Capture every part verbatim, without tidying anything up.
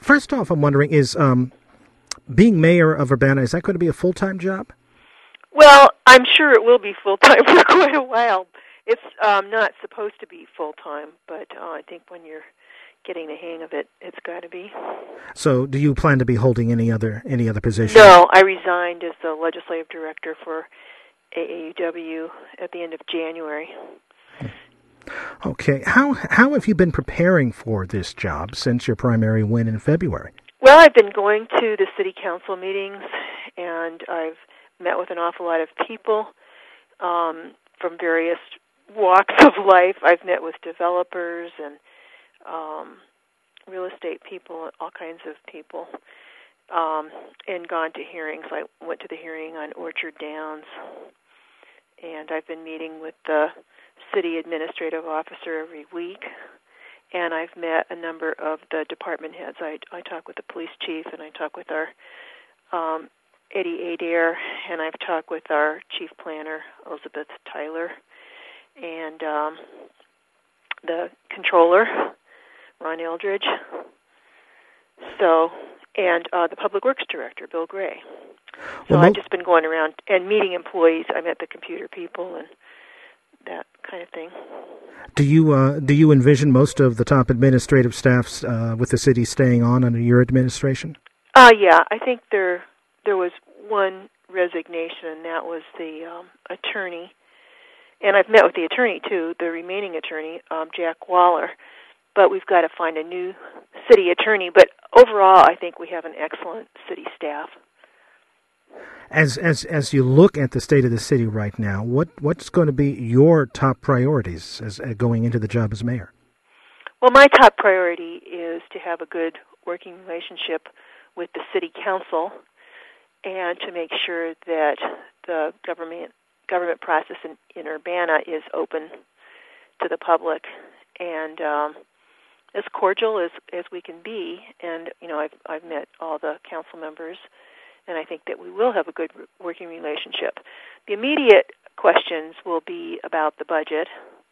First off, I'm wondering, is um, being mayor of Urbana, is that going to be a full-time job? Well, I'm sure it will be full-time for quite a while. It's um, not supposed to be full-time, but uh, I think when you're getting the hang of it, it's got to be. So do you plan to be holding any other any other position? No, I resigned as the legislative director for A A U W at the end of January. Okay. How how have you been preparing for this job since your primary win in February? Well, I've been going to the city council meetings, and I've met with an awful lot of people um, from various walks of life. I've met with developers and um, real estate people, all kinds of people, um, and gone to hearings. I went to the hearing on Orchard Downs, and I've been meeting with the city administrative officer every week, and I've met a number of the department heads. I, I talk with the police chief, and I talk with our um, Eddie Adair, and I've talked with our chief planner, Elizabeth Tyler, and um, the controller, Ron Eldridge, so, and uh, the public works director, Bill Gray. So well, I've just been going around and meeting employees. I met the computer people and that kind of thing. Do you uh, do you envision most of the top administrative staffs uh, with the city staying on under your administration? Uh, yeah, I think there there was one resignation, and that was the um, attorney. And I've met with the attorney, too, the remaining attorney, um, Jack Waller. But we've got to find a new city attorney. But overall, I think we have an excellent city staff. As as as you look at the state of the city right now, what what's going to be your top priorities as uh, going into the job as mayor? Well, my top priority is to have a good working relationship with the city council and to make sure that the government government process in, in Urbana is open to the public and um, as cordial as, as we can be. And you know, I've I've met all the council members. And I think that we will have a good working relationship. The immediate questions will be about the budget.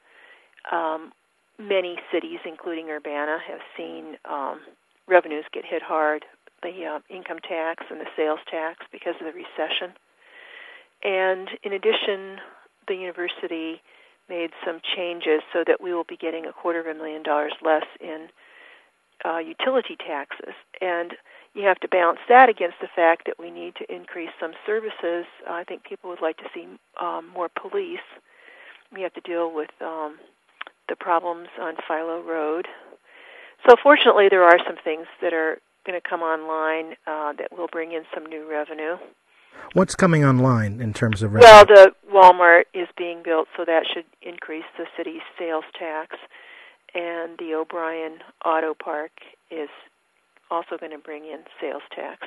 Um, many cities, including Urbana, have seen um, revenues get hit hard, the uh, income tax and the sales tax because of the recession. And in addition, the university made some changes so that we will be getting a quarter of a million dollars less in uh, utility taxes. And you have to balance that against the fact that we need to increase some services. Uh, I think people would like to see um, more police. We have to deal with um, the problems on Philo Road. So fortunately, there are some things that are going to come online uh, that will bring in some new revenue. What's coming online in terms of revenue? Well, the Walmart is being built, so that should increase the city's sales tax. And the O'Brien Auto Park is also going to bring in sales tax.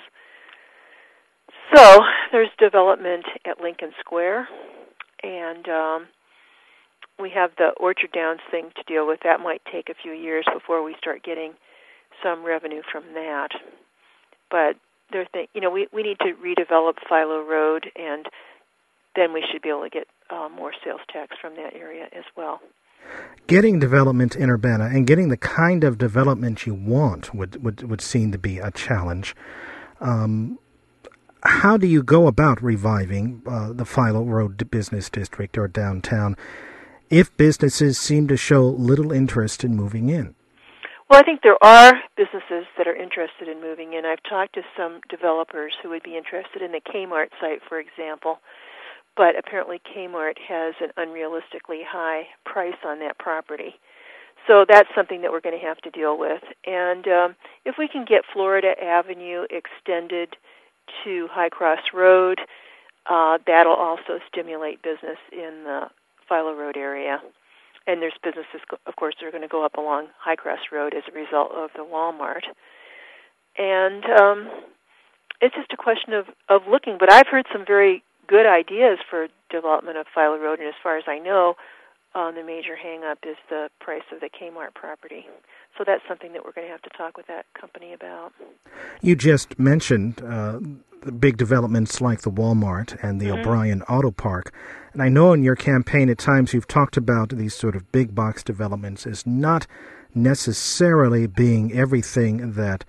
So there's development at Lincoln Square, and um, we have the Orchard Downs thing to deal with. That might take a few years before we start getting some revenue from that. But they're th- you know, we, we need to redevelop Philo Road, and then we should be able to get uh, more sales tax from that area as well. Getting development in Urbana and getting the kind of development you want would, would, would seem to be a challenge. Um, how do you go about reviving uh, the Philo Road Business District or downtown if businesses seem to show little interest in moving in? Well, I think there are businesses that are interested in moving in. I've talked to some developers who would be interested in the Kmart site, for example. But apparently Kmart has an unrealistically high price on that property. So that's something that we're going to have to deal with. And um, if we can get Florida Avenue extended to High Cross Road, uh, that'll also stimulate business in the Philo Road area. And there's businesses, of course, that are going to go up along High Cross Road as a result of the Walmart. And um, it's just a question of, of looking. But I've heard some very good ideas for development of Philo Road, and as far as I know, uh, the major hang-up is the price of the Kmart property. So that's something that we're going to have to talk with that company about. You just mentioned uh, the big developments like the Walmart and the mm-hmm. O'Brien Auto Park, and I know in your campaign at times you've talked about these sort of big-box developments as not necessarily being everything that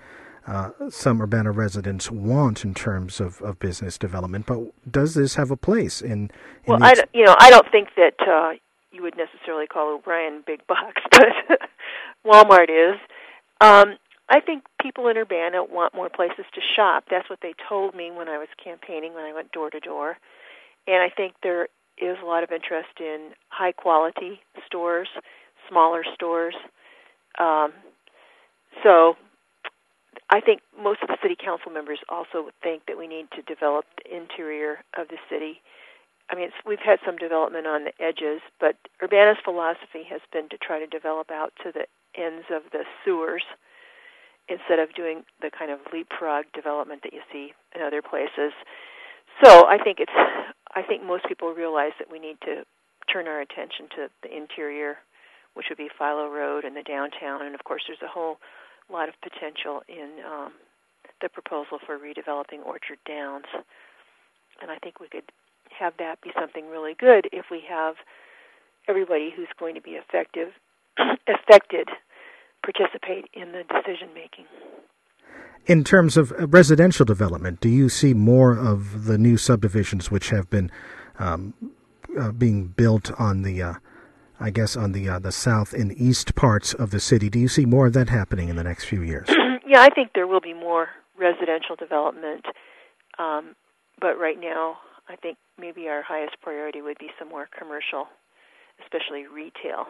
uh, some Urbana residents want in terms of, of business development. But does this have a place in? in well, the I ex- don't- you know I don't think that uh, you would necessarily call O'Brien big box, but Walmart is. Um, I think people in Urbana want more places to shop. That's what they told me when I was campaigning, when I went door to door. And I think there is a lot of interest in high-quality stores, smaller stores. Um, so I think most of the city council members also think that we need to develop the interior of the city. I mean, it's, we've had some development on the edges, but Urbana's philosophy has been to try to develop out to the ends of the sewers instead of doing the kind of leapfrog development that you see in other places. So I think it's, I think most people realize that we need to turn our attention to the interior, which would be Philo Road and the downtown, and of course there's a whole lot of potential in um, the proposal for redeveloping Orchard Downs. And I think we could have that be something really good if we have everybody who's going to be effective, affected participate in the decision-making. In terms of residential development, do you see more of the new subdivisions which have been um, uh, being built on the, uh, I guess, on the uh, the south and east parts of the city? Do you see more of that happening in the next few years? Yeah, I think there will be more residential development, um, but right now I think maybe our highest priority would be some more commercial, especially retail.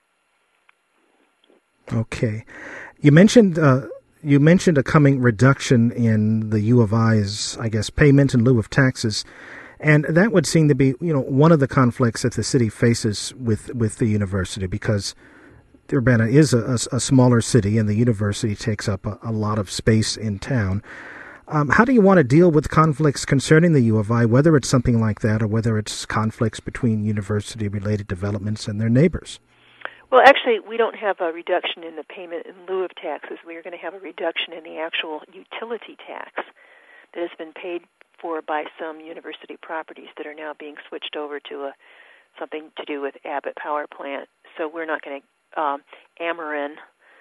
Okay. You mentioned uh, you mentioned a coming reduction in the U of I's, I guess, payment in lieu of taxes, and that would seem to be, you know, one of the conflicts that the city faces with, with the university, because Urbana is a, a, a smaller city and the university takes up a, a lot of space in town. Um, how do you want to deal with conflicts concerning the U of I, whether it's something like that or whether it's conflicts between university-related developments and their neighbors? Well, actually, we don't have a reduction in the payment in lieu of taxes. We are going to have a reduction in the actual utility tax that has been paid for by some university properties that are now being switched over to a something to do with Abbott Power Plant. So we're not going to, um, Ameren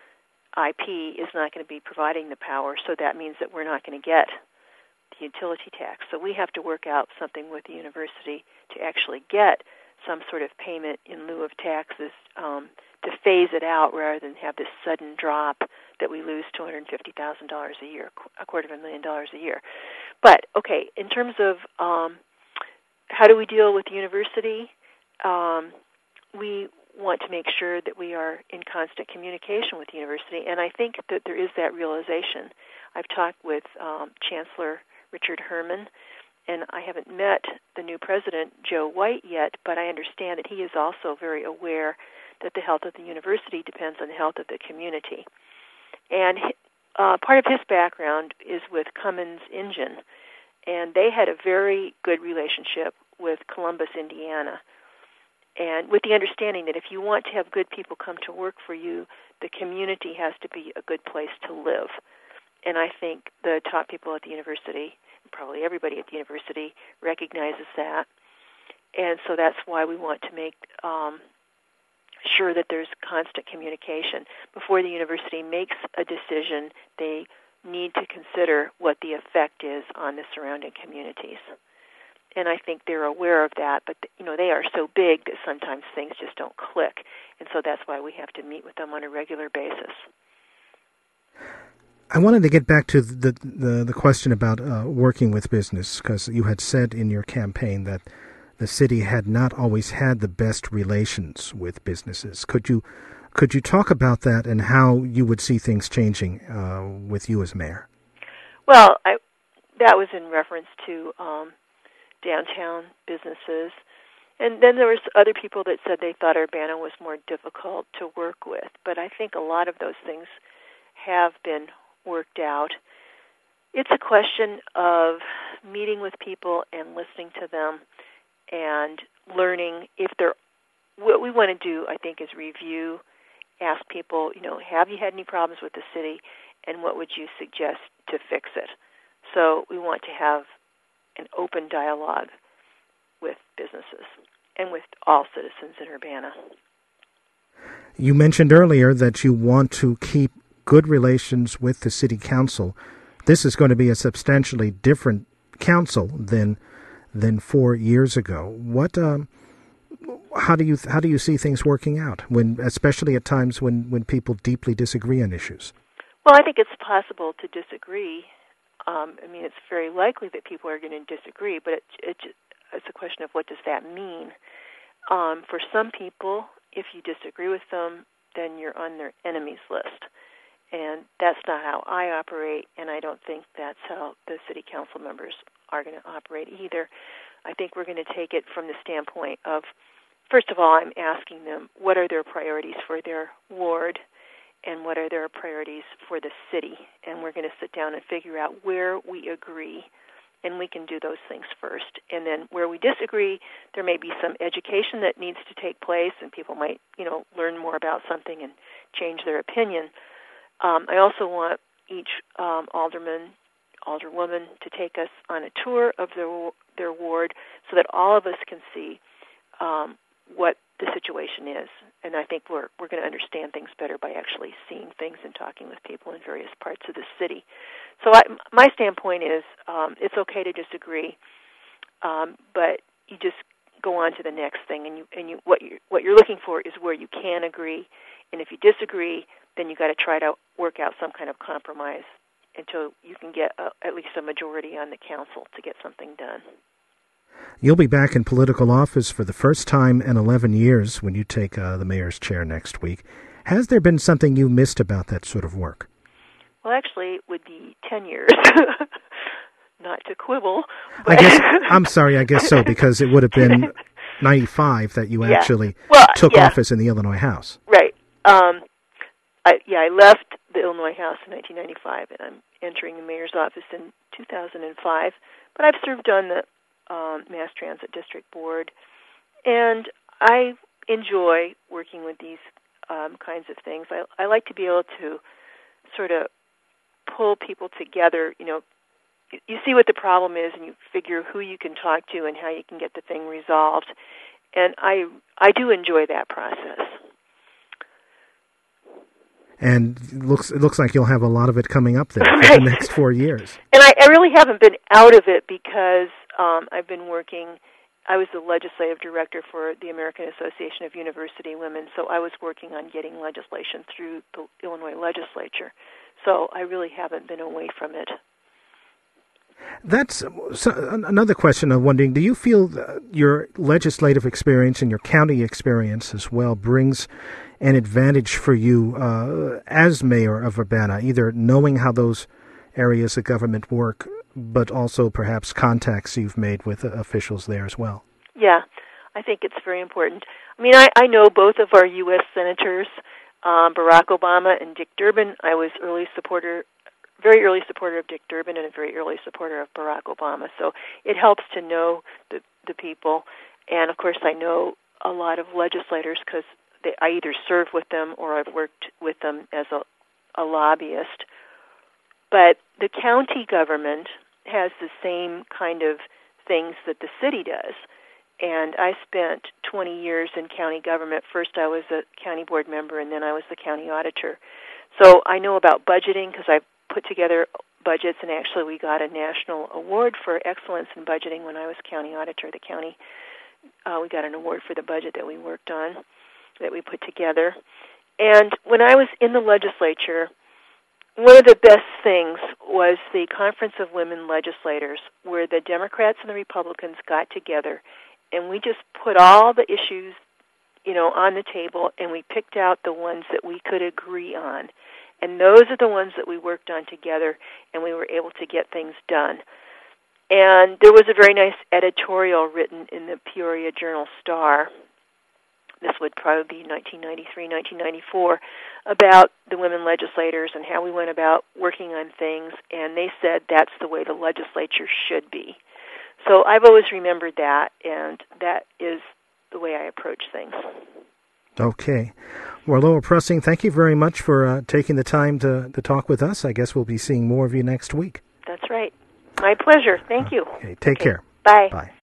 I P is not going to be providing the power, so that means that we're not going to get the utility tax. So we have to work out something with the university to actually get some sort of payment in lieu of taxes um, to phase it out rather than have this sudden drop that we lose two hundred fifty thousand dollars a year, a quarter of a million dollars a year. But, okay, in terms of um, how do we deal with the university, um, we want to make sure that we are in constant communication with the university, and I think that there is that realization. I've talked with um, Chancellor Richard Herman, and I haven't met the new president, Joe White, yet, but I understand that he is also very aware that the health of the university depends on the health of the community. And uh, part of his background is with Cummins Engine, and they had a very good relationship with Columbus, Indiana, and with the understanding that if you want to have good people come to work for you, the community has to be a good place to live. And I think the top people at the university, probably everybody at the university, recognizes that. And so that's why we want to make um, sure that there's constant communication. Before the university makes a decision, they need to consider what the effect is on the surrounding communities. And I think they're aware of that, but you know they are so big that sometimes things just don't click, and so that's why we have to meet with them on a regular basis. I wanted to get back to the the, the question about uh, working with business, because you had said in your campaign that the city had not always had the best relations with businesses. Could you could you talk about that and how you would see things changing uh, with you as mayor? Well, I, that was in reference to um, downtown businesses. And then there was other people that said they thought Urbana was more difficult to work with. But I think a lot of those things have been worked out. It's a question of meeting with people and listening to them and learning if they're, what we want to do, I think, is review, ask people, you know, have you had any problems with the city, and what would you suggest to fix it? So we want to have an open dialogue with businesses and with all citizens in Urbana. You mentioned earlier that you want to keep good relations with the city council. This is going to be a substantially different council than than four years ago. What, um, how do you how do you see things working out when, especially at times when, when people deeply disagree on issues? Well, I think it's possible to disagree. Um, I mean, it's very likely that people are going to disagree, but it, it, it's a question of what does that mean. Um, for some people, if you disagree with them, then you're on their enemies list. And that's not how I operate, and I don't think that's how the city council members are going to operate either. I think we're going to take it from the standpoint of, first of all, I'm asking them what are their priorities for their ward and what are their priorities for the city. And we're going to sit down and figure out where we agree, and we can do those things first. And then where we disagree, there may be some education that needs to take place, and people might, you know, learn more about something and change their opinion. Um, I also want each um, alderman, alderwoman to take us on a tour of their their ward so that all of us can see um, what the situation is. And I think we're we're going to understand things better by actually seeing things and talking with people in various parts of the city. So I, my standpoint is um, it's okay to disagree, um, but you just go on to the next thing, and you and you what you what you're looking for is where you can agree, and if you disagree, then you got to try to work out some kind of compromise until you can get a, at least a majority on the council to get something done. You'll be back in political office for the first time in eleven years when you take uh, the mayor's chair next week. Has there been something you missed about that sort of work? Well, actually, it would be ten years. Not to quibble. I guess I'm sorry. I guess so, because it would have been ninety-five that you yeah. actually well, took yeah. office in the Illinois House. Right. Um, I, yeah, I left the Illinois House in nineteen ninety-five, and I'm entering the mayor's office in two thousand five. But I've served on the um, Mass Transit District Board, and I enjoy working with these um, kinds of things. I, I like to be able to sort of pull people together. You know, you, you see what the problem is, and you figure who you can talk to and how you can get the thing resolved. And I I do enjoy that process. And it looks it looks like you'll have a lot of it coming up there right. for the next four years. And I, I really haven't been out of it because um, I've been working. I was the legislative director for the American Association of University Women, so I was working on getting legislation through the Illinois legislature. So I really haven't been away from it. That's so, another question I'm wondering. Do you feel that your legislative experience and your county experience as well brings an advantage for you uh, as mayor of Urbana, either knowing how those areas of government work, but also perhaps contacts you've made with uh, officials there as well? Yeah, I think it's very important. I mean, I, I know both of our U S senators, um, Barack Obama and Dick Durbin. I was early supporter, very early supporter of Dick Durbin and a very early supporter of Barack Obama. So it helps to know the, the people. And, of course, I know a lot of legislators because They, I either serve with them or I've worked with them as a, a lobbyist. But the county government has the same kind of things that the city does. And I spent twenty years in county government. First I was a county board member, and then I was the county auditor. So I know about budgeting because I put together budgets, and actually we got a national award for excellence in budgeting when I was county auditor. The county, uh, we got an award for the budget that we worked on, that we put together. And when I was in the legislature, one of the best things was the Conference of Women Legislators, where the Democrats and the Republicans got together, and we just put all the issues, you know, on the table, and we picked out the ones that we could agree on. And those are the ones that we worked on together, and we were able to get things done. And there was a very nice editorial written in the Peoria Journal-Star, this would probably be nineteen ninety-three, nineteen ninety-four, about the women legislators and how we went about working on things, and they said that's the way the legislature should be. So I've always remembered that, and that is the way I approach things. Okay. Well, Laura Prussing, thank you very much for uh, taking the time to, to talk with us. I guess we'll be seeing more of you next week. That's right. My pleasure. Thank you. Okay. Take okay. care. Bye. Bye.